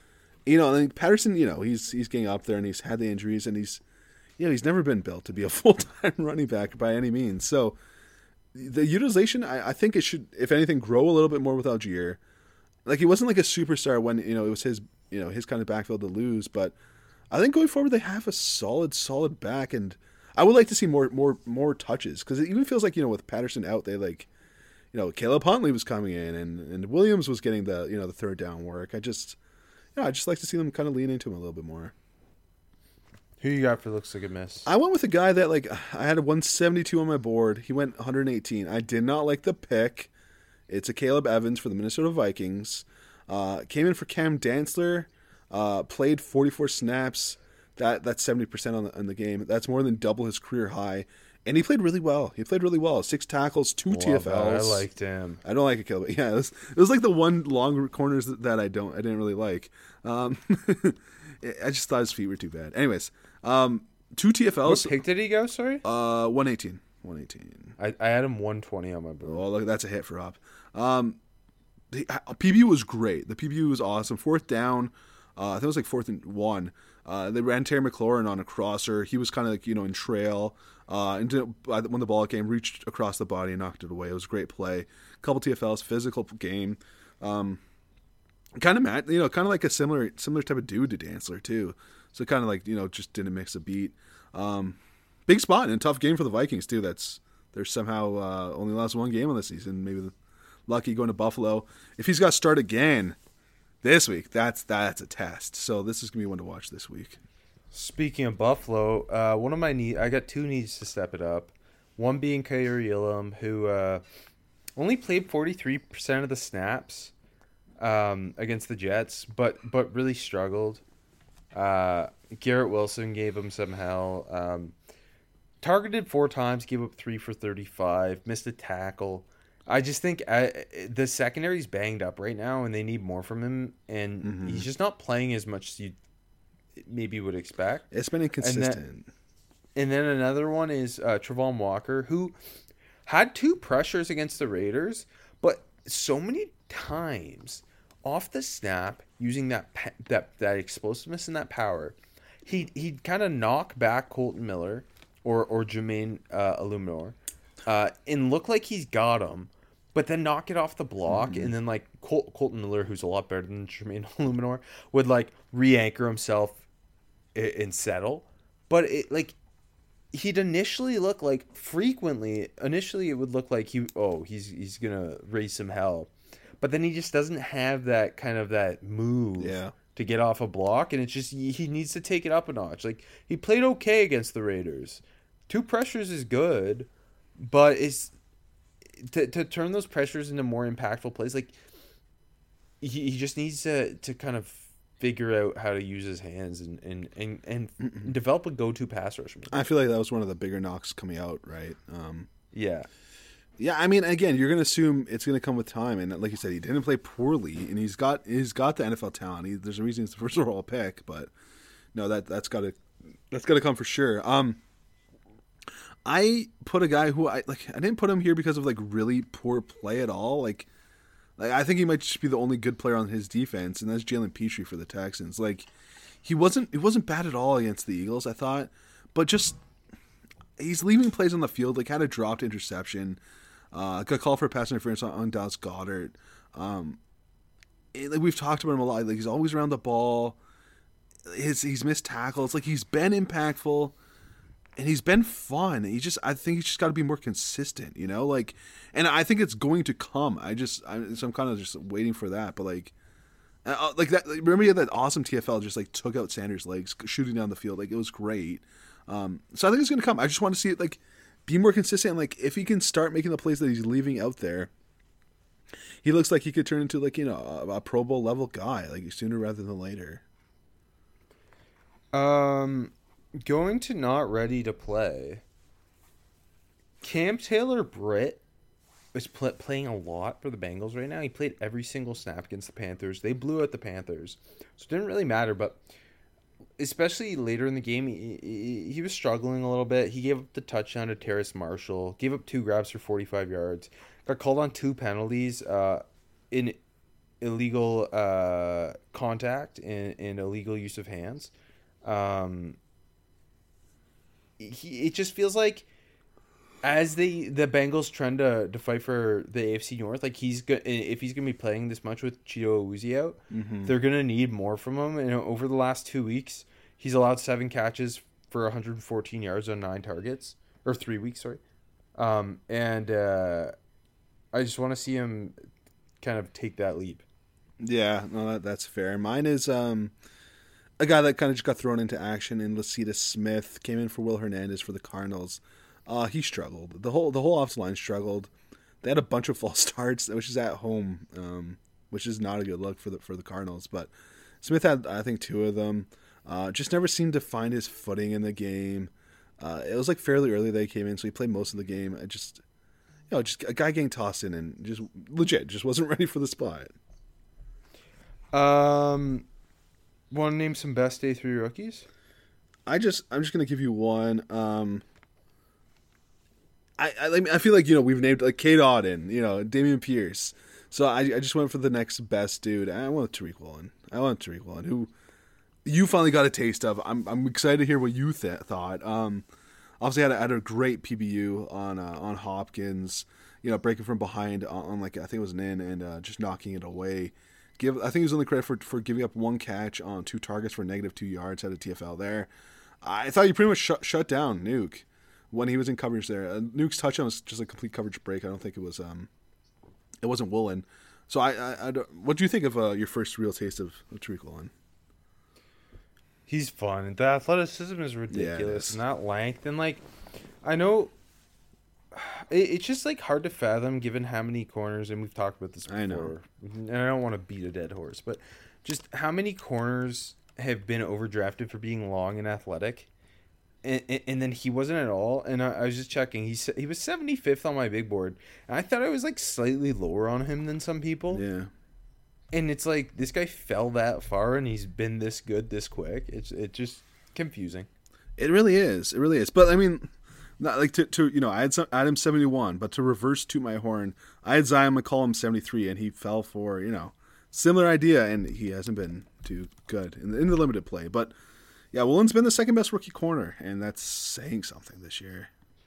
And Patterson, he's getting up there and he's had the injuries and he's never been built to be a full-time running back by any means. So the utilization, I think it should, if anything, grow a little bit more with Algier. Like, he wasn't like a superstar when, it was his kind of backfield to lose, but I think going forward they have a solid back, and I would like to see more touches, because it even feels like, with Patterson out, they Caleb Huntley was coming in and Williams was getting the, the third down work. I just like to see them kind of lean into him a little bit more. Who you got for looks like a miss? I went with a guy that, I had a 172 on my board. He went 118. I did not like the pick. It's a Caleb Evans for the Minnesota Vikings. Came in for Cam Dantzler. Played 44 snaps. That's 70% on the game. That's more than double his career high. And he played really well. 6 tackles, 2 TFLs. I liked him. I don't like it, Caleb. Yeah, it was like the one long corners that I didn't really like. I just thought his feet were too bad. Anyways, 2 TFLs. What pick did he go, sorry? 118. I had him 120 on my board. Oh, look, that's a hit for Rob. PBU was great. The PBU was awesome. 4th down, I think it was 4th and 1. They ran Terry McLaurin on a crosser. He was kind of in trail. When the ball came, reached across the body and knocked it away. It was a great play. Couple TFLs, physical game. Kind of mad, kind of like a similar type of dude to Dantzler too. So kind of just didn't mix a beat. Big spot and a tough game for the Vikings too. They're somehow only lost one game on the season. Maybe lucky going to Buffalo. If he's got to start again this week, that's a test. So this is gonna be one to watch this week. Speaking of Buffalo, I got 2 needs to step it up. One being Kaiir Elam, who only played 43% of the snaps against the Jets, but really struggled. Garrett Wilson gave him some hell. Targeted 4 times, gave up 3 for 35, missed a tackle. I just think the secondary's banged up right now, and they need more from him. And he's just not playing as much as you maybe would expect. It's been inconsistent. And then another one is Travon Walker, who had 2 pressures against the Raiders, but so many times off the snap, using that explosiveness and that power, he'd kind of knock back Colton Miller or Jermaine Illuminor, and look like he's got him, but then knock it off the block, and then Colton Miller, who's a lot better than Jermaine Illuminor, would re-anchor himself and settle. But he'd initially look initially it would look like he's gonna raise some hell, but then he just doesn't have that kind of that move to get off a block, and it's just he needs to take it up a notch. He played okay against the Raiders. 2 pressures is good, but it's to turn those pressures into more impactful plays. He just needs to kind of figure out how to use his hands and develop a go-to pass rush. I feel like that was one of the bigger knocks coming out, right? Yeah. Yeah, I mean, again, you're going to assume it's going to come with time, and like you said, he didn't play poorly, and he's got the NFL talent. There's a reason he's the first overall pick, but no, that's got to come for sure. I put a guy who I didn't put him here because of really poor play at all. I think he might just be the only good player on his defense, and that's Jalen Petrie for the Texans. He wasn't bad at all against the Eagles, I thought, but just he's leaving plays on the field. Had a dropped interception, got called for pass interference on Dallas Goedert. We've talked about him a lot. He's always around the ball. He's missed tackles. He's been impactful. And he's been fun. I think he's just got to be more consistent, and I think it's going to come. So I'm kind of just waiting for that. But that, remember he had that awesome TFL just took out Sanders' legs, shooting down the field. It was great. So I think it's going to come. I just want to see it be more consistent. If he can start making the plays that he's leaving out there, he looks like he could turn into a Pro Bowl level guy sooner rather than later. Going to not ready to play. Cam Taylor-Britt is playing a lot for the Bengals right now. He played every single snap against the Panthers. They blew out the Panthers, so it didn't really matter. But especially later in the game, he was struggling a little bit. He gave up the touchdown to Terrace Marshall. Gave up 2 grabs for 45 yards. Got called on 2 penalties. In illegal contact and illegal use of hands. It just feels like as the Bengals trend to fight for the AFC North, like if he's gonna be playing this much with Chido Awuzie out, they're gonna need more from him. And over the last 2 weeks, he's allowed 7 catches for 114 yards on 9 targets, or 3 weeks, sorry. I just want to see him kind of take that leap. Yeah, no, that's fair. Mine is a guy that kind of just got thrown into action in Lacita Smith, came in for Will Hernandez for the Cardinals. He struggled. The whole offensive line struggled. They had a bunch of false starts, which is at home, which is not a good look for the Cardinals. But Smith had, I think, 2 of them. Just never seemed to find his footing in the game. It was like fairly early that he came in, so he played most of the game. Just a guy getting tossed in and just wasn't ready for the spot. Want to name some best day 3 rookies? I'm just gonna give you one. I feel like we've named like Cade Auden, Dameon Pierce. So I just went for the next best dude. I went Tariq Woolen, who you finally got a taste of. I'm excited to hear what you thought. Obviously had a great PBU on Hopkins. Breaking from behind on like I think it was an in and just knocking it away. I think he was only credit for giving up 1 catch on 2 targets for -2 yards. Had a TFL there. I thought you pretty much shut down Nuke when he was in coverage there. Nuke's touchdown was just a complete coverage break. I don't think it wasn't Woolen. So what do you think of your first real taste of Tariq Woolen? He's fun. The athleticism is ridiculous, and that length, and like I know. It's just like hard to fathom given how many corners, and we've talked about this before. I know. And I don't want to beat a dead horse, but just how many corners have been overdrafted for being long and athletic, and then he wasn't at all. And I was just checking. He was 75th on my big board, and I thought I was like slightly lower on him than some people. Yeah. And it's like this guy fell that far, and he's been this good this quick. It's just confusing. It really is. It really is. But I mean. Not like I had him 71, but to reverse to my horn, I had Zion McCollum 73, and he fell for similar idea, and he hasn't been too good in the limited play. But yeah, Woolen's been the second best rookie corner, and that's saying something this year.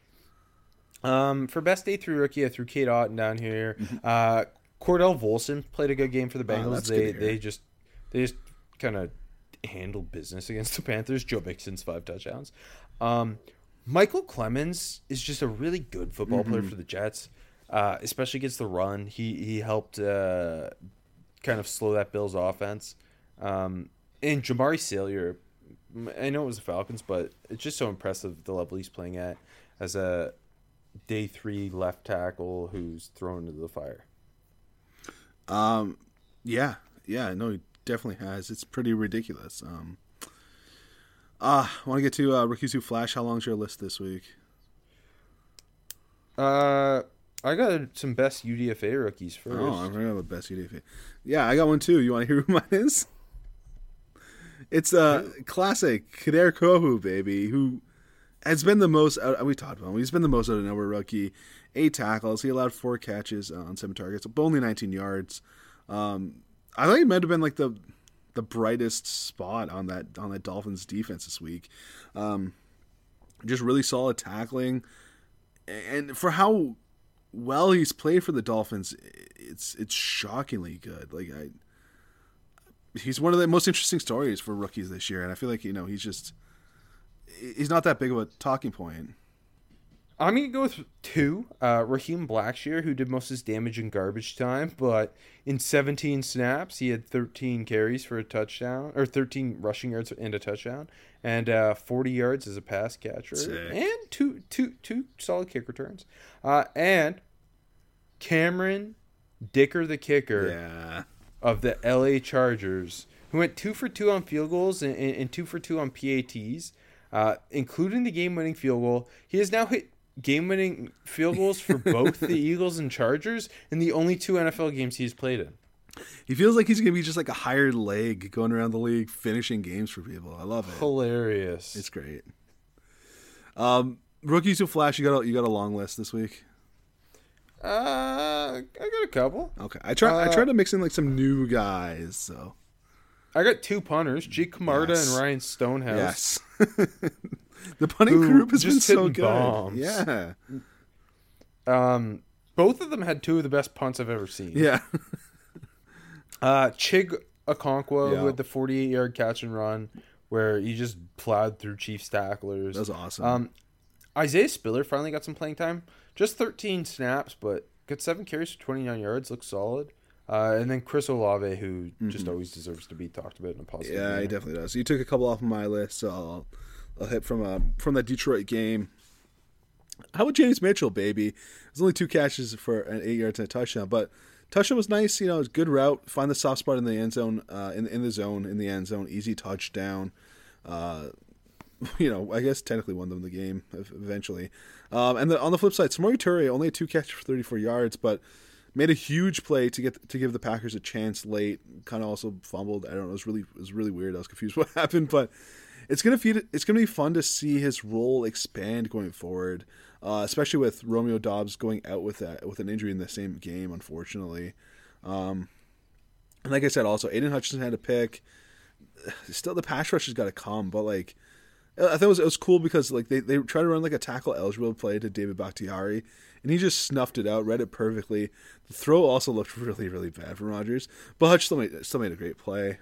For best day 3 rookie, I threw Cade Auden down here. Cordell Volson played a good game for the Bengals. They just kind of handled business against the Panthers. Joe Mixon's 5 touchdowns. Michael Clemens is just a really good football player for the Jets, especially against the run. He helped kind of slow that Bills offense. And Jamari Salyer, I know it was the Falcons, but it's just so impressive the level he's playing at as a day 3 left tackle who's thrown into the fire. Yeah, no, he definitely has. It's pretty ridiculous. I want to get to rookies who flash. How long's your list this week? I got some best UDFA rookies first. Oh, I'm going to have a best UDFA. Yeah, I got one too. You want to hear who mine is? It's classic Kader Kohou, baby, who has been the most. We talked about him. He's been the most out of nowhere rookie. 8 tackles. He allowed 4 catches on 7 targets, but only 19 yards. I thought he might have been like the brightest spot on that Dolphins defense this week. Just really solid tackling, and for how well he's played for the Dolphins, it's shockingly good. Like he's one of the most interesting stories for rookies this year, and I feel like he's not that big of a talking point. I'm going to go with 2. Raheem Blackshear, who did most of his damage in garbage time, but in 17 snaps, he had 13 carries for a touchdown, or 13 rushing yards and a touchdown, and 40 yards as a pass catcher. Sick. And two solid kick returns. And Cameron Dicker, the kicker of the LA Chargers, who went 2 for 2 on field goals and 2 for 2 on PATs, including the game-winning field goal. He has now hit game-winning field goals for both the Eagles and Chargers in the only 2 NFL games he's played in. He feels like he's going to be just like a hired leg going around the league finishing games for people. I love it. Hilarious. It's great. Rookies who flash, you got a long list this week. I got a couple. Okay, I tried to mix in like some new guys. So I got 2 punters, Jake Camarda Yes. and Ryan Stonehouse. yes, the punting Who group has been just so hitting good. bombs. Yeah, Both of them had 2 of the best punts I've ever seen. yeah, Chig Okonkwo, Yeah. who had the 48-yard catch and run, where he just plowed through Chiefs tacklers. that was awesome. Isaiah Spiller finally got some playing time. Just 13 snaps, but got 7 carries for 29 yards. Looks solid. And then Chris Olave, who just always deserves to be talked about in a positive Yeah, manner. he definitely does. You took a couple off of my list, so I'll hit from that Detroit game. How about James Mitchell, baby? There's only 2 catches for an 8 yards and a touchdown, but touchdown was nice. You know, it was a good route. Find the soft spot in the end zone, in the end zone. Easy touchdown. You know, I guess technically won them the game eventually. And on the flip side, Samori Toure only had 2 catches for 34 yards, but made a huge play to give the Packers a chance late. Kind of also fumbled. I don't know. It was really weird. I was confused what happened, but it's gonna be fun to see his role expand going forward, especially with Romeo Doubs going out with an injury in the same game, unfortunately. And like I said, also Aiden Hutchinson had a pick. Still, the pass rush has got to come, but like I thought it was cool because like they tried to run like a tackle eligible play to David Bakhtiari, and he just snuffed it out, read it perfectly. The throw also looked really, really bad for Rodgers, but Hutch still made a great play.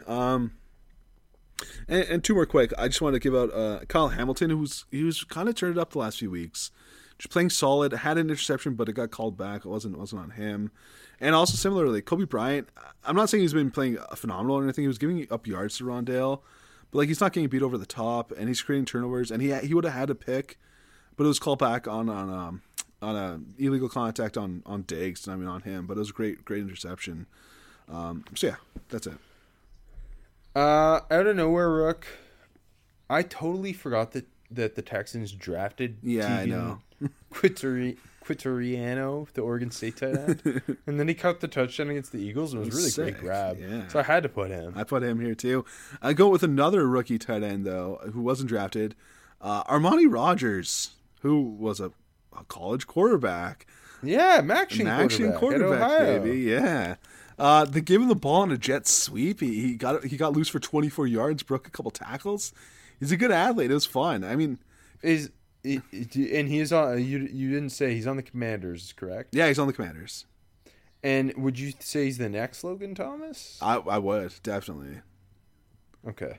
And 2 more quick. I just want to give out Kyle Hamilton, he was kind of turned it up the last few weeks, just playing solid. Had an interception, but it got called back. It wasn't on him. And also similarly, Kobe Bryant. I'm not saying he's been playing phenomenal or anything. He was giving up yards to Rondale, but like he's not getting beat over the top, and he's creating turnovers. And he would have had a pick, but it was called back on a illegal contact on Diggs. I mean on him, but it was a great interception. So yeah, that's it. Out of nowhere, Rook, I totally forgot that the Texans drafted Yeah, I know. Quitteriano, the Oregon State tight end, and then he caught the touchdown against the Eagles, and it was really Sick, great grab. yeah. So I had to put him. I put him here too. I go with another rookie tight end though, who wasn't drafted, Armani Rogers, who was a college quarterback. Yeah, Maction quarterback, at Ohio. baby. Yeah. They gave him the ball on a jet sweep. He got loose for 24 yards, broke a couple tackles. He's a good athlete. It was fun. I mean, And he's on. You didn't say he's on the Commanders, correct? yeah, he's on the Commanders. And would you say he's the next Logan Thomas? I would definitely. Okay.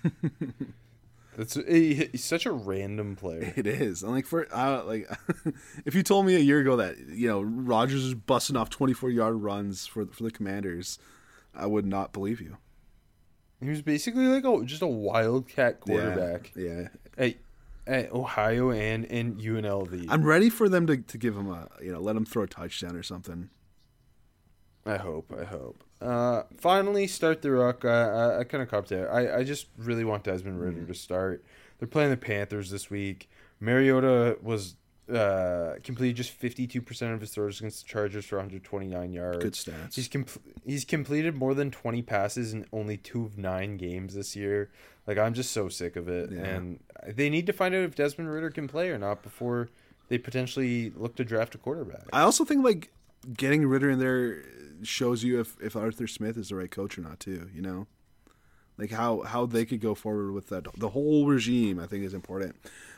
He's such a random player. It is. And if you told me a year ago that Rodgers is busting off 24-yard runs for the Commanders, I would not believe you. He was basically like just a wildcat quarterback Yeah. at Ohio and UNLV. I'm ready for them to give him let him throw a touchdown or something. I hope. Finally, start the Rook. I kind of copped it. I just really want Desmond Ridder to start. They're playing the Panthers this week. Mariota was completed just 52% of his throws against the Chargers for 129 yards. Good stats. He's completed more than 20 passes in only 2 of 9 games this year. Like, I'm just so sick of it. Yeah. And they need to find out if Desmond Ridder can play or not before they potentially look to draft a quarterback. I also think like getting Ridder in there shows you if Arthur Smith is the right coach or not too. Like how they could go forward with that. The whole regime I think is important.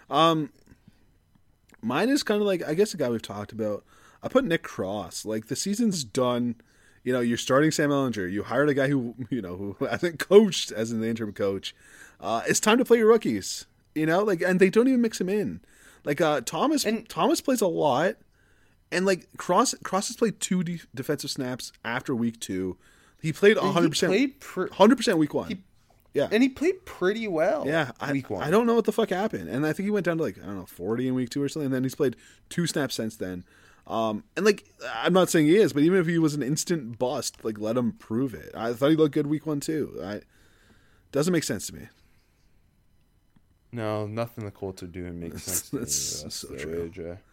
Mine is kind of like, I guess, the guy we've talked about. I put Nick Cross. Like, the season's done. You're starting Sam Ehlinger. You hired a guy who hasn't coached as an interim coach. It's time to play your rookies. And they don't even mix him in. Like, Thomas plays a lot. And, like, Cross has played 2 defensive snaps after week 2. He played 100%. 100% week 1. Yeah. And he played pretty well. Yeah. week 1. I don't know what the fuck happened. And I think he went down to 40 in week 2 or something. And then he's played 2 snaps since then. And like, I'm not saying he is, but even if he was an instant bust, like, let him prove it. I thought he looked good week 1 too. Doesn't make sense to me. No, nothing the Colts are doing makes sense. That's to me, so true. AJ.